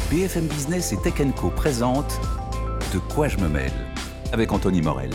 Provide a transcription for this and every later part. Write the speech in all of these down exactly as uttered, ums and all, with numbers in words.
B F M Business et Tech and Co présente De quoi je me mêle avec Anthony Morel.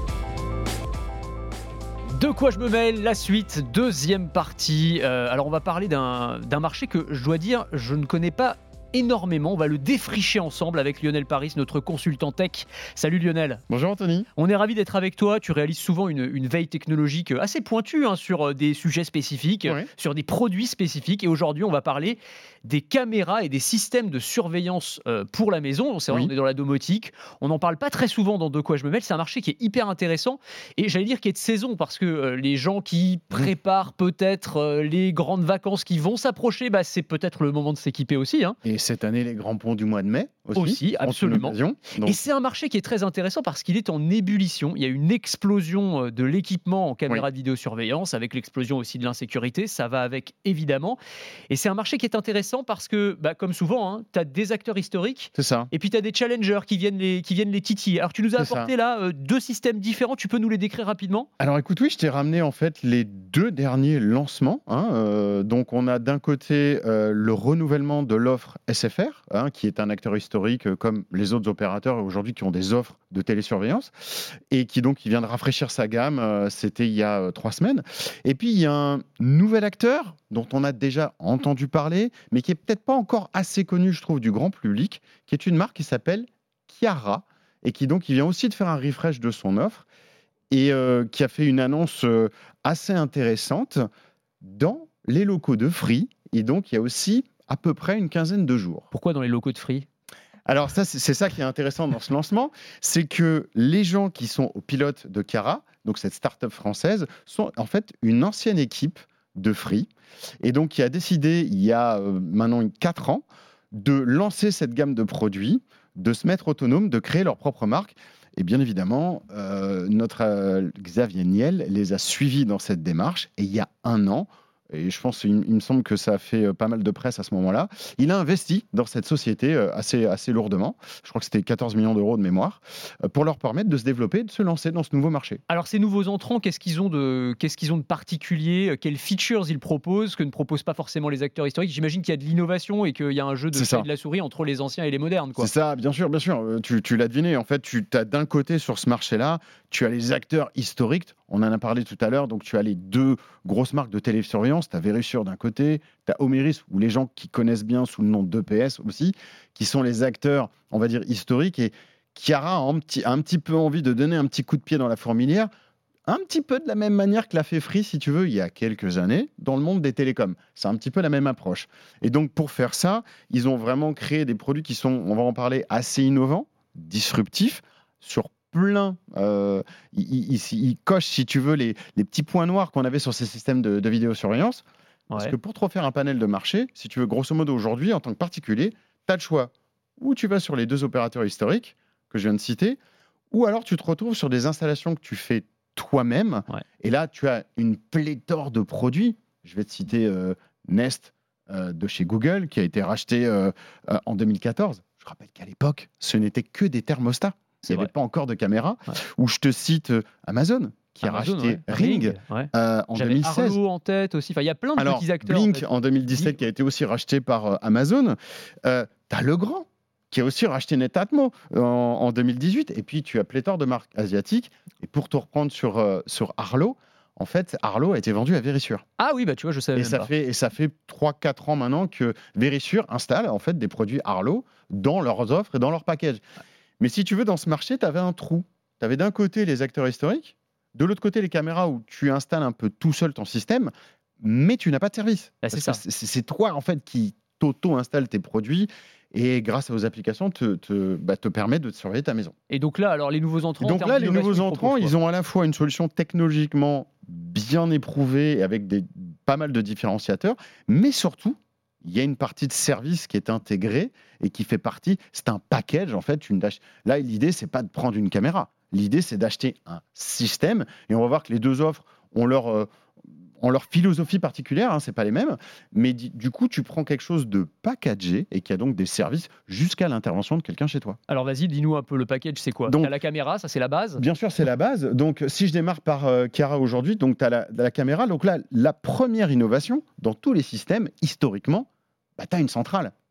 De quoi je me mêle, la suite, deuxième partie. Euh, alors on va parler d'un, d'un marché que je dois dire, je ne connais pas énormément. On va le défricher ensemble avec Lionel Paris, notre consultant tech. Salut Lionel. Bonjour Anthony. On est ravis d'être avec toi. Tu réalises souvent une, une veille technologique assez pointue hein, sur des sujets spécifiques, Oui. sur des produits spécifiques. Et aujourd'hui, on va parler des caméras et des systèmes de surveillance euh, pour la maison. C'est vrai, Oui. on est dans la domotique. On n'en parle pas très souvent dans De quoi je me mêle. C'est un marché qui est hyper intéressant et j'allais dire qui est de saison parce que euh, les gens qui préparent peut-être euh, les grandes vacances qui vont s'approcher, bah, c'est peut-être le moment de s'équiper aussi. Hein. Et cette année, les grands ponts du mois de mai aussi. Aussi, en absolument. occasion. Donc, Et c'est un marché qui est très intéressant parce qu'il est en ébullition. Il y a une explosion euh, de l'équipement en caméra Oui. de vidéosurveillance, avec l'explosion aussi de l'insécurité. Ça va avec, évidemment. Et c'est un marché qui est intéressant parce que, bah, comme souvent, hein, tu as des acteurs historiques c'est ça. et puis tu as des challengers qui viennent les, qui viennent les titiller. Alors, tu nous as C'est apporté là euh, deux systèmes différents. Tu peux nous les décrire rapidement ? Alors écoute, oui, je t'ai ramené en fait les deux derniers lancements. hein. Euh, donc on a d'un côté euh, le renouvellement de l'offre S F R, hein, qui est un acteur historique euh, comme les autres opérateurs aujourd'hui qui ont des offres de télésurveillance et qui donc qui vient de rafraîchir sa gamme. euh, C'était il y a euh, trois semaines. Et puis il y a un nouvel acteur dont on a déjà entendu parler, mais qui est peut-être pas encore assez connu, je trouve, du grand public, qui est une marque qui s'appelle Chiara et qui donc il vient aussi de faire un refresh de son offre. et euh, qui a fait une annonce euh, assez intéressante dans les locaux de Free. Et donc, il y a aussi à peu près une quinzaine de jours. Pourquoi dans les locaux de Free ? Alors, ça, c'est, c'est ça qui est intéressant dans ce lancement, c'est que les gens qui sont au pilote de Chiara, donc cette start-up française, sont en fait une ancienne équipe de Free. Et donc, qui a décidé, il y a euh, maintenant quatre ans, de lancer cette gamme de produits, de se mettre autonome, de créer leur propre marque. Et bien évidemment, euh, notre euh, Xavier Niel les a suivis dans cette démarche. Et il y a un an, et je pense, il, il me semble que ça a fait euh, pas mal de presse à ce moment-là, il a investi dans cette société euh, assez, assez lourdement. Je crois que c'était quatorze millions d'euros de mémoire, euh, pour leur permettre de se développer, de se lancer dans ce nouveau marché. Alors, ces nouveaux entrants, qu'est-ce qu'ils ont de, qu'est-ce qu'ils ont de particulier ? Quelles features ils proposent que ne proposent pas forcément les acteurs historiques ? J'imagine qu'il y a de l'innovation et qu'il y a un jeu de C'est chat ça. et de la souris entre les anciens et les modernes. Quoi. C'est ça, bien sûr, bien sûr. Euh, Tu, tu l'as deviné. En fait, tu as d'un côté sur ce marché-là, tu as les acteurs historiques. On en a parlé tout à l'heure. Donc, tu as les deux grosses marques de télésurveillance. Tu as Verisure d'un côté, tu as Omeris, ou les gens qui connaissent bien sous le nom d'E P S aussi, qui sont les acteurs, on va dire, historiques. Et Chiara a un petit, a un petit peu envie de donner un petit coup de pied dans la fourmilière, un petit peu de la même manière que l'a fait Free, si tu veux, il y a quelques années, dans le monde des télécoms. C'est un petit peu la même approche. Et donc, pour faire ça, ils ont vraiment créé des produits qui sont, on va en parler, assez innovants, disruptifs, sur plein. Euh, ils, ils- ils cochent, si tu veux, les, les petits points noirs qu'on avait sur ces systèmes de, de vidéosurveillance. Parce Ouais. que pour te refaire un panel de marché, si tu veux, grosso modo, aujourd'hui, en tant que particulier, tu as le choix. Ou tu vas sur les deux opérateurs historiques que je viens de citer, ou alors tu te retrouves sur des installations que tu fais toi-même. Ouais. Et là, tu as une pléthore de produits. Je vais te citer euh, Nest euh, de chez Google, qui a été racheté euh, euh, en deux mille quatorze. Je rappelle qu'à l'époque, ce n'était que des thermostats. C'est Il n'y avait vrai. pas encore de caméra. Ouais. Ou je te cite euh, Amazon, qui Amazon, a racheté ouais. Ring, ouais. euh, en J'avais deux mille seize. Arlo en tête aussi. Enfin, il y a plein de Alors, petits acteurs. Blink en fait. en deux mille dix-sept, qui a été aussi racheté par euh, Amazon. Euh, tu as Legrand, qui a aussi racheté Netatmo en, en deux mille dix-huit. Et puis, tu as pléthore de marques asiatiques. Et pour te reprendre sur, euh, sur Arlo, en fait, Arlo a été vendu à Verisure. Ah oui, bah tu vois, je savais Et même ça, pas. fait, et ça fait trois quatre ans maintenant que Verisure installe en fait, des produits Arlo dans leurs offres et dans leurs packages. Mais si tu veux, dans ce marché, tu avais un trou. Tu avais d'un côté les acteurs historiques, de l'autre côté les caméras où tu installes un peu tout seul ton système, mais tu n'as pas de service. Ah, c'est Parce ça. que C'est, c'est toi en fait qui t'auto-installe tes produits et grâce à vos applications te, te, bah, te permet de surveiller ta maison. Et donc là, alors les nouveaux Et entrants. en donc termes là, les d'innovation, nouveaux ils entrants, proposent ils quoi ? ont à la fois une solution technologiquement bien éprouvée et avec des, pas mal de différenciateurs, mais surtout, il y a une partie de service qui est intégrée et qui fait partie. C'est un package en fait. Une, là, l'idée c'est pas de prendre une caméra. L'idée c'est d'acheter un système et on va voir que les deux offres ont leur euh, ont leur philosophie particulière, hein, c'est pas les mêmes, mais di- du coup, tu prends quelque chose de packagé et qui a donc des services jusqu'à l'intervention de quelqu'un chez toi. Alors vas-y, dis-nous un peu le package, c'est quoi ? Donc- T'as la caméra, ça c'est la base. Bien sûr, c'est la base. Donc, si je démarre par euh, Chiara aujourd'hui, donc tu as la, la caméra. Donc là, la première innovation dans tous les systèmes, historiquement, bah, tu as une centrale.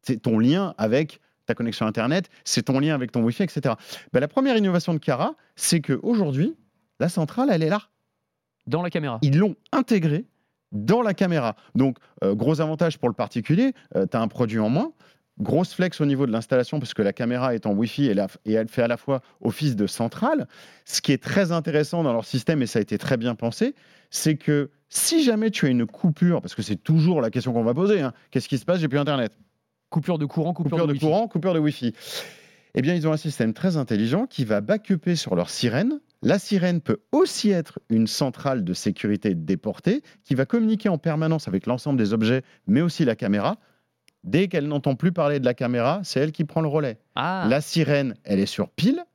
c'est ton lien avec ta connexion Internet, c'est ton lien avec ton Wi-Fi, et cetera. Ben, la première innovation de Chiara, c'est qu'aujourd'hui, la centrale, elle est là. Dans la caméra. Ils l'ont intégrée dans la caméra. Donc, euh, gros avantage pour le particulier, euh, tu as un produit en moins. Grosse flex au niveau de l'installation parce que la caméra est en Wi-Fi et, la, et elle fait à la fois office de centrale. Ce qui est très intéressant dans leur système, et ça a été très bien pensé, c'est que si jamais tu as une coupure, parce que c'est toujours la question qu'on va poser, hein, qu'est-ce qui se passe, j'ai plus Internet. Coupure de courant, coupure, coupure de, de courant, coupure de Wi-Fi. Eh bien, ils ont un système très intelligent qui va backuper sur leur sirène. La sirène peut aussi être une centrale de sécurité déportée qui va communiquer en permanence avec l'ensemble des objets, mais aussi la caméra. Dès qu'elle n'entend plus parler de la caméra, c'est elle qui prend le relais. Ah. La sirène, elle est sur pile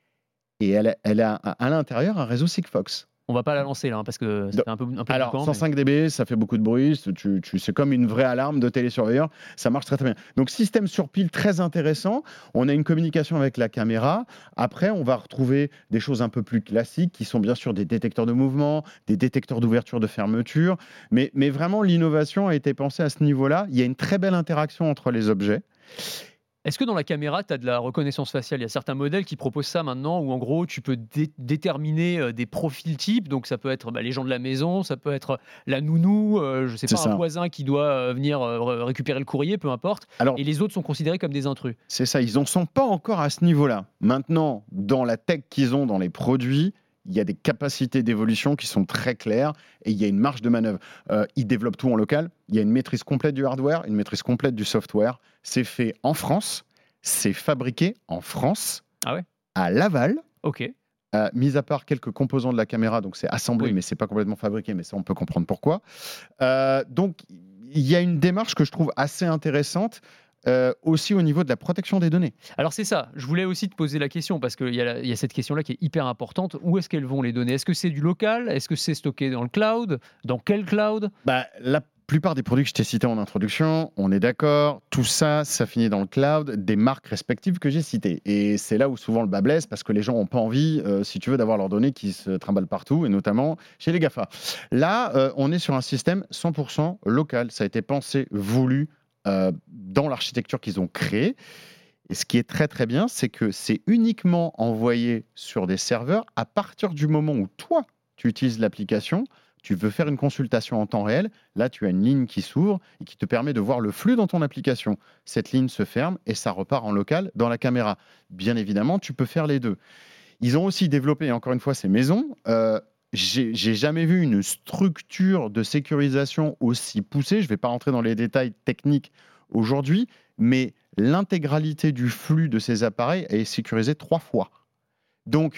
et elle, elle a à l'intérieur un réseau Sigfox. On va pas la lancer là, hein, parce que c'est un peu, un peu Alors, boucan, cent cinq mais... décibels, ça fait beaucoup de bruit. Tu, tu, c'est comme une vraie alarme de télésurveilleur. Ça marche très, très bien. Donc, système sur pile très intéressant. On a une communication avec la caméra. Après, on va retrouver des choses un peu plus classiques qui sont bien sûr des détecteurs de mouvement, des détecteurs d'ouverture, de fermeture. Mais, mais vraiment, l'innovation a été pensée à ce niveau-là. Il y a une très belle interaction entre les objets. Est-ce que dans la caméra, tu as de la reconnaissance faciale ? Il y a certains modèles qui proposent ça maintenant, où en gros, tu peux dé- déterminer euh, des profils types. Donc, ça peut être bah, les gens de la maison, ça peut être la nounou, euh, je sais C'est pas, ça. un voisin qui doit euh, venir euh, récupérer le courrier, peu importe. Alors, Et les autres sont considérés comme des intrus. c'est ça, ils n'en sont pas encore à ce niveau-là. Maintenant, dans la tech qu'ils ont dans les produits, il y a des capacités d'évolution qui sont très claires et il y a une marge de manœuvre. Euh, ils développent tout en local. Il y a une maîtrise complète du hardware, une maîtrise complète du software. C'est fait en France. C'est fabriqué en France, Ah ouais ? à Laval, Ok. euh, mis à part quelques composants de la caméra, donc c'est assemblé, Oui. mais c'est pas complètement fabriqué, mais ça on peut comprendre pourquoi. Euh, donc il y a une démarche que je trouve assez intéressante, euh, aussi au niveau de la protection des données. Alors c'est ça, je voulais aussi te poser la question, parce qu'il y, a la- il y a cette question-là qui est hyper importante. Où est-ce qu'elles vont les données ? Est-ce que c'est du local ? Est-ce que c'est stocké dans le cloud ? Dans quel cloud ? Bah, la plupart des produits que je t'ai cités en introduction, on est d'accord, tout ça, ça finit dans le cloud, des marques respectives que j'ai citées. Et c'est là où souvent le bas blesse, parce que les gens n'ont pas envie, euh, si tu veux, d'avoir leurs données qui se trimballent partout, et notamment chez les GAFA. Là, euh, on est sur un système cent pour cent local. Ça a été pensé, voulu, euh, dans l'architecture qu'ils ont créée. Et ce qui est très très bien, c'est que c'est uniquement envoyé sur des serveurs à partir du moment où toi, tu utilises l'application. Tu veux faire une consultation en temps réel, là tu as une ligne qui s'ouvre et qui te permet de voir le flux dans ton application. Cette ligne se ferme et ça repart en local dans la caméra. Bien évidemment, tu peux faire les deux. Ils ont aussi développé, encore une fois, ces maisons. Euh, j'ai, j'ai jamais vu une structure de sécurisation aussi poussée. Je ne vais pas rentrer dans les détails techniques aujourd'hui, mais l'intégralité du flux de ces appareils est sécurisée trois fois. Donc,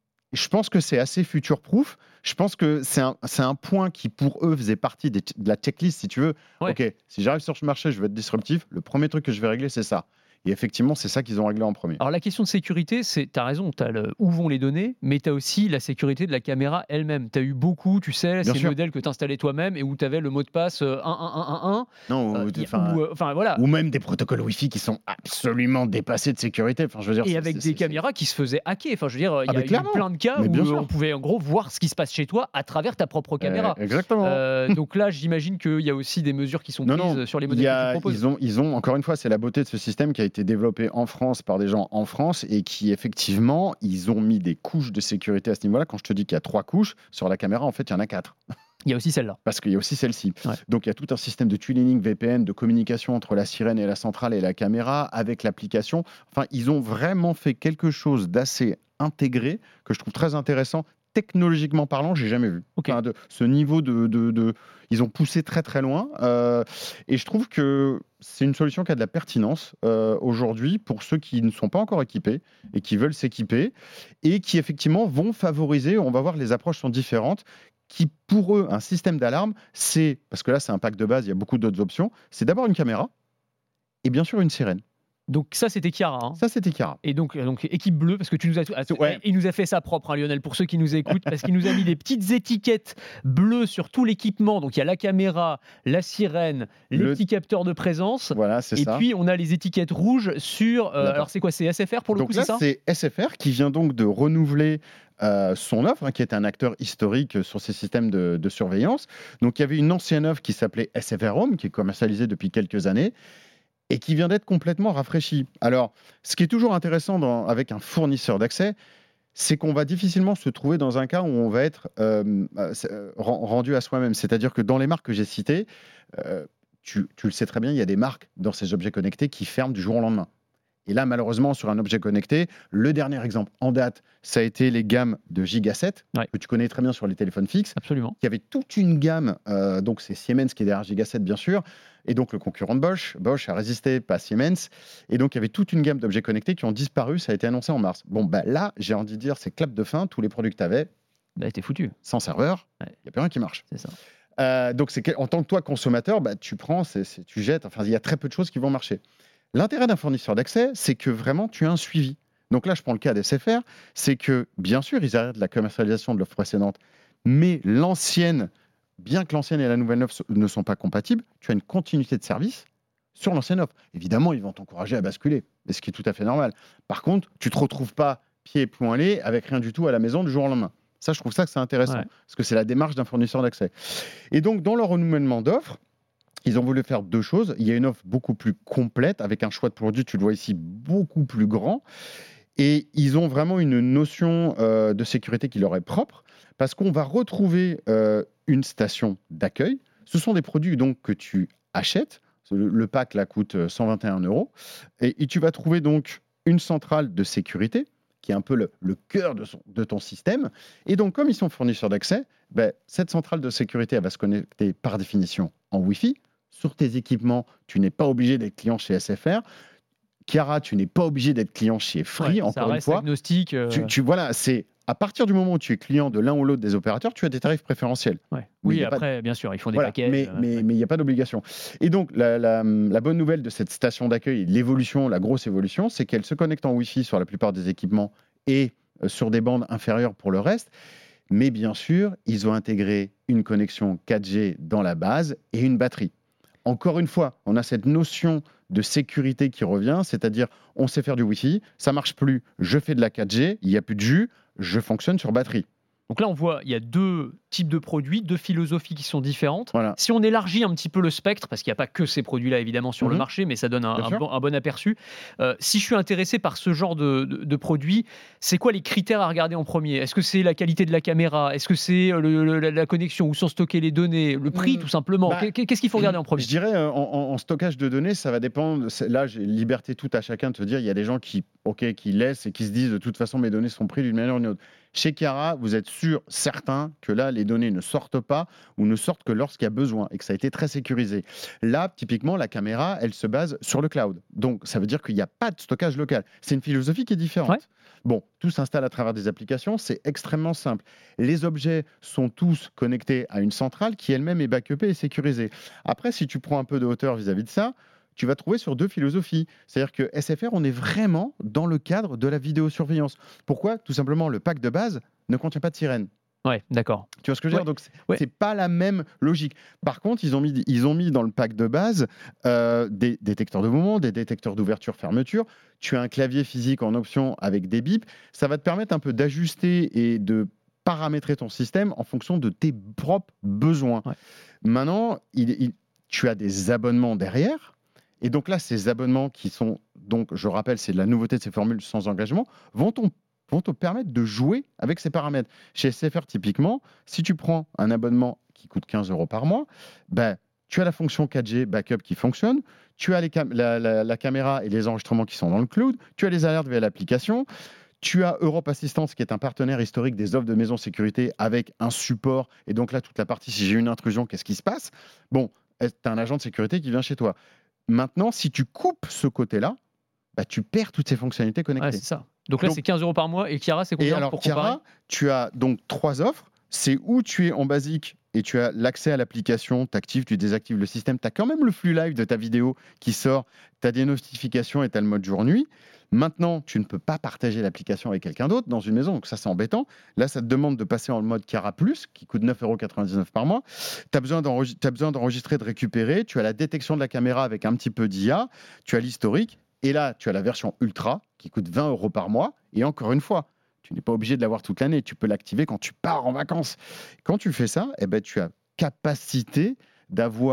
je pense que c'est assez future-proof. Je pense que c'est un, c'est un point qui, pour eux, faisait partie des, de la checklist, si tu veux. Ouais. OK, si j'arrive sur ce marché, je veux être disruptif. Le premier truc que je vais régler, c'est ça. Et effectivement, c'est ça qu'ils ont réglé en premier. Alors la question de sécurité, c'est, tu as raison, tu as le, où vont les données, mais tu as aussi la sécurité de la caméra elle-même. Tu as eu beaucoup, tu sais, Bien ces sûr. modèles que tu installais toi-même et où tu avais le mot de passe euh, un un un un un. Non, Euh, ou, y a- enfin, ou, euh, enfin, voilà. ou même des protocoles Wi-Fi qui sont absolument dépassés de sécurité. Enfin, je veux dire, Et c'est- avec c'est- des c'est- caméras qui se faisaient hacker. Enfin, je veux dire, il y Ah, a mais eu clairement. plein de cas Mais où bien euh, sûr. on pouvait en gros voir ce qui se passe chez toi à travers ta propre caméra. Euh, exactement. Euh, donc là, j'imagine qu'il y a aussi des mesures qui sont Non, prises non, sur les il modèles y que a- tu proposes. ils ont, ils ont, encore une fois, c'est la beauté de ce système qui a été développé en France par des gens en France et qui, effectivement, ils ont mis des couches de sécurité à ce niveau-là. Quand je te dis qu'il y a trois couches, sur la caméra, en fait, il y en a quatre. Il y a aussi celle-là. Parce qu'il y a aussi celle-ci. Ouais. Donc, il y a tout un système de tuning V P N, de communication entre la sirène et la centrale et la caméra avec l'application. Enfin, ils ont vraiment fait quelque chose d'assez intégré que je trouve très intéressant. Technologiquement parlant, j'ai jamais vu. Ok. Enfin, de, ce niveau de, de, de- ils ont poussé très très loin. Euh, et je trouve que c'est une solution qui a de la pertinence euh, aujourd'hui pour ceux qui ne sont pas encore équipés et qui veulent s'équiper et qui effectivement vont favoriser. On va voir, les approches sont différentes. Qui pour eux, un système d'alarme, c'est parce que là c'est un pack de base, il y a beaucoup d'autres options. C'est d'abord une caméra et bien sûr une sirène. Donc ça, c'était Chiara. hein. Ça c'était Chiara. Et donc, euh, donc équipe bleue, parce que tu nous as, ah, Ouais. il nous a fait ça propre, hein, Lionel, pour ceux qui nous écoutent, parce qu'il nous a mis des petites étiquettes bleues sur tout l'équipement. Donc il y a la caméra, la sirène, les Le- petits capteurs de présence. Voilà, c'est Et ça. puis on a les étiquettes rouges sur. euh, D'accord. alors c'est quoi, c'est S F R pour le Donc coup, là, c'est ça c'est S F R qui vient donc de renouveler euh, son offre, hein, qui est un acteur historique sur ces systèmes de, de surveillance. Donc il y avait une ancienne offre qui s'appelait S F R Home, qui est commercialisée depuis quelques années. et qui vient d'être complètement rafraîchi. Alors, ce qui est toujours intéressant dans, avec un fournisseur d'accès, c'est qu'on va difficilement se trouver dans un cas où on va être euh, euh, rendu à soi-même. C'est-à-dire que dans les marques que j'ai citées, euh, tu, tu le sais très bien, il y a des marques dans ces objets connectés qui ferment du jour au lendemain. Et là, malheureusement, sur un objet connecté, le dernier exemple en date, ça a été les gammes de Gigaset, ouais. que tu connais très bien sur les téléphones fixes. Absolument. Il y avait toute une gamme, euh, donc c'est Siemens qui est derrière Gigaset, bien sûr, et donc le concurrent de Bosch. Bosch a résisté, pas Siemens. Et donc, il y avait toute une gamme d'objets connectés qui ont disparu, ça a été annoncé en mars. Bon, bah, là, j'ai envie de dire, c'est clap de fin, tous les produits que tu avais, bah, t'es foutu. Sans serveur, il ouais. n'y a plus rien qui marche. C'est ça. Euh, donc, c'est que, en tant que toi, consommateur, bah, tu prends, c'est, c'est, tu jettes, enfin, il y a très peu de choses qui vont marcher. L'intérêt d'un fournisseur d'accès, c'est que vraiment, tu as un suivi. Donc là, je prends le cas d'S F R, c'est que, bien sûr, ils arrêtent la commercialisation de l'offre précédente, mais l'ancienne, bien que l'ancienne et la nouvelle offre ne sont pas compatibles, tu as une continuité de service sur l'ancienne offre. Évidemment, ils vont t'encourager à basculer, ce qui est tout à fait normal. Par contre, tu ne te retrouves pas pieds et poings liés avec rien du tout à la maison du jour au lendemain. Ça, je trouve ça que c'est intéressant, ouais. parce que c'est la démarche d'un fournisseur d'accès. Et donc, dans leur renouvellement d'offres, ils ont voulu faire deux choses. Il y a une offre beaucoup plus complète, avec un choix de produits, tu le vois ici, beaucoup plus grand. Et ils ont vraiment une notion euh, de sécurité qui leur est propre, parce qu'on va retrouver euh, une station d'accueil. Ce sont des produits donc, que tu achètes. Le, le pack là, coûte cent vingt et un euros. Et, et tu vas trouver donc une centrale de sécurité, qui est un peu le, le cœur de, son, de ton système. Et donc, comme ils sont fournisseurs d'accès, ben, cette centrale de sécurité elle va se connecter par définition en Wi-Fi. Sur tes équipements, tu n'es pas obligé d'être client chez S F R. Chiara, tu n'es pas obligé d'être client chez Free, ouais, encore une fois. Agnostique. Euh... Tu, tu, voilà, c'est à partir du moment où tu es client de l'un ou l'autre des opérateurs, tu as des tarifs préférentiels. Ouais. Oui, après, de... bien sûr, ils font des voilà, paquets. Mais euh, mais ouais. mais il n'y a pas d'obligation. Et donc, la, la, la bonne nouvelle de cette station d'accueil, l'évolution, la grosse évolution, c'est qu'elle se connecte en Wi-Fi sur la plupart des équipements et euh, sur des bandes inférieures pour le reste. Mais bien sûr, ils ont intégré une connexion quatre G dans la base et une batterie. Encore une fois, on a cette notion de sécurité qui revient, c'est-à-dire on sait faire du Wi-Fi, ça marche plus, je fais de la quatre G, il n'y a plus de jus, je fonctionne sur batterie. Donc là, on voit, il y a deux types de produits, deux philosophies qui sont différentes. Voilà. Si on élargit un petit peu le spectre, parce qu'il n'y a pas que ces produits-là, évidemment, sur mmh. le marché, mais ça donne un, un, bon, un bon aperçu. Euh, si je suis intéressé par ce genre de, de, de produits, c'est quoi les critères à regarder en premier ? Est-ce que c'est la qualité de la caméra ? Est-ce que c'est le, le, la connexion ? Où sont stockées les données ? Le prix, mmh. tout simplement ? bah, Qu'est-ce qu'il faut regarder en premier ? Je dirais, en, en stockage de données, ça va dépendre. Là, j'ai liberté toute à chacun de te dire, il y a des gens qui, okay, qui laissent et qui se disent, de toute façon, mes données sont prises d'une manière ou d'une autre. Chez Chiara, vous êtes sûr, certain, que là, les données ne sortent pas ou ne sortent que lorsqu'il y a besoin et que ça a été très sécurisé. Là, typiquement, la caméra, elle se base sur le cloud. Donc, ça veut dire qu'il n'y a pas de stockage local. C'est une philosophie qui est différente. Ouais. Bon, tout s'installe à travers des applications, c'est extrêmement simple. Les objets sont tous connectés à une centrale qui elle-même est backupée et sécurisée. Après, si tu prends un peu de hauteur vis-à-vis de ça, tu vas trouver sur deux philosophies. C'est-à-dire que S F R, on est vraiment dans le cadre de la vidéosurveillance. Pourquoi ? Tout simplement, le pack de base ne contient pas de sirène. Ouais, d'accord. Tu vois ce que je veux ouais. dire ? Donc, c'est, ouais. c'est pas la même logique. Par contre, ils ont mis, ils ont mis dans le pack de base euh, des détecteurs de mouvement, des détecteurs d'ouverture-fermeture. Tu as un clavier physique en option avec des bips. Ça va te permettre un peu d'ajuster et de paramétrer ton système en fonction de tes propres besoins. Ouais. Maintenant, il, il, tu as des abonnements derrière. Et donc là, ces abonnements qui sont, donc je rappelle, c'est de la nouveauté de ces formules sans engagement, vont, ton, vont te permettre de jouer avec ces paramètres. Chez S F R, typiquement, si tu prends un abonnement qui coûte quinze euros par mois, ben, tu as la fonction quatre G backup qui fonctionne, tu as les cam- la, la, la caméra et les enregistrements qui sont dans le cloud, tu as les alertes via l'application, tu as Europe Assistance qui est un partenaire historique des offres de maison sécurité avec un support. Et donc là, toute la partie, si j'ai une intrusion, qu'est-ce qui se passe ? Bon, tu as un agent de sécurité qui vient chez toi. Maintenant, si tu coupes ce côté-là, bah, tu perds toutes ces fonctionnalités connectées. Ouais, c'est ça. Donc là, donc, c'est quinze euros par mois. Et Chiara, c'est combien et alors, pour Chiara, comparer ? tu as donc trois offres. C'est où tu es en basique et tu as l'accès à l'application, tu actives, tu désactives le système. Tu as quand même le flux live de ta vidéo qui sort. Tu as des notifications et tu as le mode jour-nuit. Maintenant, tu ne peux pas partager l'application avec quelqu'un d'autre dans une maison, donc ça, c'est embêtant. Là, ça te demande de passer en mode Chiara Plus, qui coûte neuf euros quatre-vingt-dix-neuf par mois. Tu as besoin, d'enregistrer, t'as besoin d'enregistrer, de récupérer. Tu as la détection de la caméra avec un petit peu d'I A. Tu as l'historique. Et là, tu as la version Ultra, qui coûte vingt euros par mois. Et encore une fois, tu n'es pas obligé de l'avoir toute l'année. Tu peux l'activer quand tu pars en vacances. Quand tu fais ça, eh ben, tu as capacité d'avoir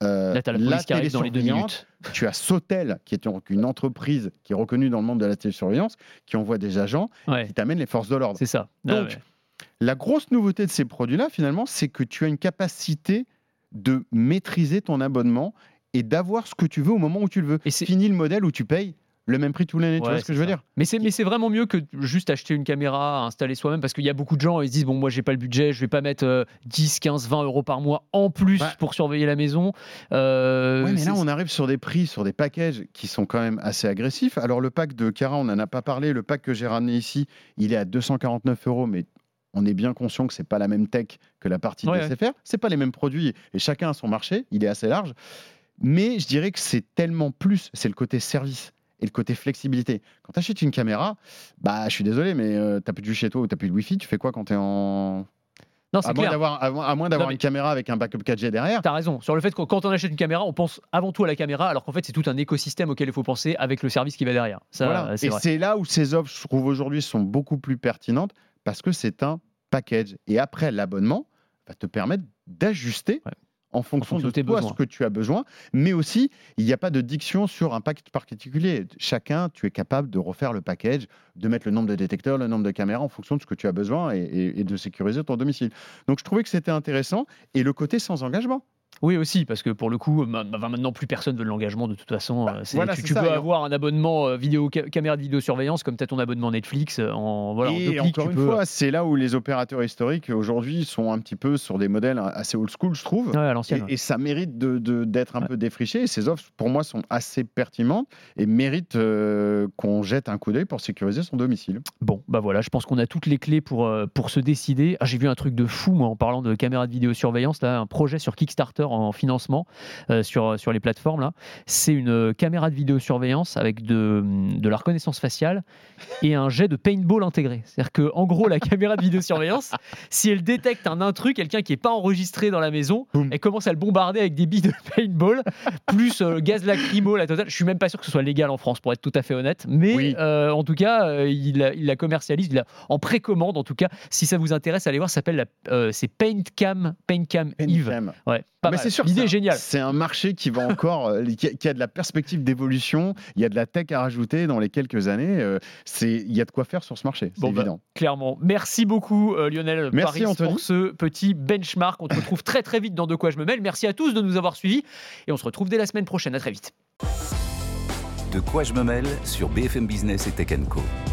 euh, Là, tu as la police qui arrive dans les deux minutes. Tu as Sotel, qui est donc une entreprise qui est reconnue dans le monde de la télésurveillance, qui envoie des agents Ouais. qui t'amènent les forces de l'ordre. C'est ça. Donc, Ah ouais. la grosse nouveauté de ces produits-là, finalement, c'est que tu as une capacité de maîtriser ton abonnement et d'avoir ce que tu veux au moment où tu le veux. Et c'est- Fini le modèle où tu payes le même prix tous les années. Tu Ouais, vois ce que c'est je veux ça. dire? Mais c'est, mais c'est vraiment mieux que juste acheter une caméra à installer soi-même, parce qu'il y a beaucoup de gens, ils se disent bon, moi j'ai pas le budget, je vais pas mettre euh, dix, quinze, vingt euros par mois en plus Ouais. pour surveiller la maison. Euh, Oui, mais là, c'est- on arrive sur des prix, sur des packages qui sont quand même assez agressifs. Alors, le pack de Cara, on n'en a pas parlé. Le pack que j'ai ramené ici, il est à deux cent quarante-neuf euros, mais on est bien conscient que c'est pas la même tech que la partie Ouais, de S F R. C'est pas les mêmes produits et chacun a son marché. Il est assez large. Mais je dirais que c'est tellement plus, c'est le côté service et le côté flexibilité. Quand tu achètes une caméra, bah, je suis désolé, mais euh, tu n'as plus de jus chez toi ou tu n'as plus de Wi-Fi, tu fais quoi quand tu es en. Non, c'est À moins clair. d'avoir, à moins- à moins d'avoir Non, mais- une caméra avec un backup quatre G derrière. T'as raison. Sur le fait que quand on achète une caméra, on pense avant tout à la caméra, alors qu'en fait, c'est tout un écosystème auquel il faut penser avec le service qui va derrière. Ça, Voilà. euh, c'est Et vrai. c'est là où ces offres, je trouve aujourd'hui, sont beaucoup plus pertinentes parce que c'est un package. Et après, l'abonnement va te permettre d'ajuster Ouais. en fonction, fonction de de tes toi besoins. ce que tu as besoin. Mais aussi, il n'y a pas de diction sur un pack particulier. Chacun, tu es capable de refaire le package, de mettre le nombre de détecteurs, le nombre de caméras en fonction de ce que tu as besoin et, et- et de sécuriser ton domicile. Donc, je trouvais que c'était intéressant. Et le côté sans engagement. Oui, aussi, parce que pour le coup, ma- ma- maintenant, plus personne veut de l'engagement de toute façon. Bah, Euh, c'est- voilà, tu c'est tu ça, peux et on- avoir un abonnement euh, vidéo, ca- caméra de vidéosurveillance comme tu as ton abonnement Netflix. euh, En, voilà, en deux Et clics, encore tu une peux. fois, c'est là où les opérateurs historiques aujourd'hui sont un petit peu sur des modèles assez old school, je trouve. Ouais, à l'ancienne. Et, ouais. et ça mérite de- de- d'être un Ouais. peu défriché. Et ces offres, pour moi, sont assez pertinentes et méritent euh, qu'on jette un coup d'œil pour sécuriser son domicile. Bon, bah voilà, je pense qu'on a toutes les clés pour, euh, pour se décider. Ah, j'ai vu un truc de fou, moi, en parlant de caméra de vidéosurveillance, là, un projet sur Kickstarter en financement euh, sur, sur les plateformes. Là. C'est une euh, caméra de vidéosurveillance avec de, de la reconnaissance faciale et un jet de paintball intégré. C'est-à-dire que, en gros, la caméra de vidéosurveillance, si elle détecte un intrus, quelqu'un qui n'est pas enregistré dans la maison, Boum. elle commence à le bombarder avec des billes de paintball, plus euh, gaz lacrymo, la totale. Je suis même pas sûr que ce soit légal en France, pour être tout à fait honnête. Mais Oui. euh, en tout cas, euh, il, la- il la commercialise il la- en précommande. En tout cas, si ça vous intéresse, allez voir. Ça s'appelle la, euh, c'est Paintcam, Paintcam Eve. Paintcam. Ouais, pas Mais mal. c'est sûr, L'idée c'est est un- géniale. C'est un marché qui va encore, euh, qui, a, qui a de la perspective d'évolution. Il y a de la tech à rajouter dans les quelques années. euh, c'est, il y a de quoi faire sur ce marché, c'est Bon, bah, évident. Clairement. Merci beaucoup, euh, Lionel Merci, Paris, Anthony. pour ce petit benchmark. On te retrouve très très vite dans De quoi je me mêle. Merci à tous de nous avoir suivis et on se retrouve dès la semaine prochaine. À très vite. De quoi je me mêle sur B F M Business et Tech and Co.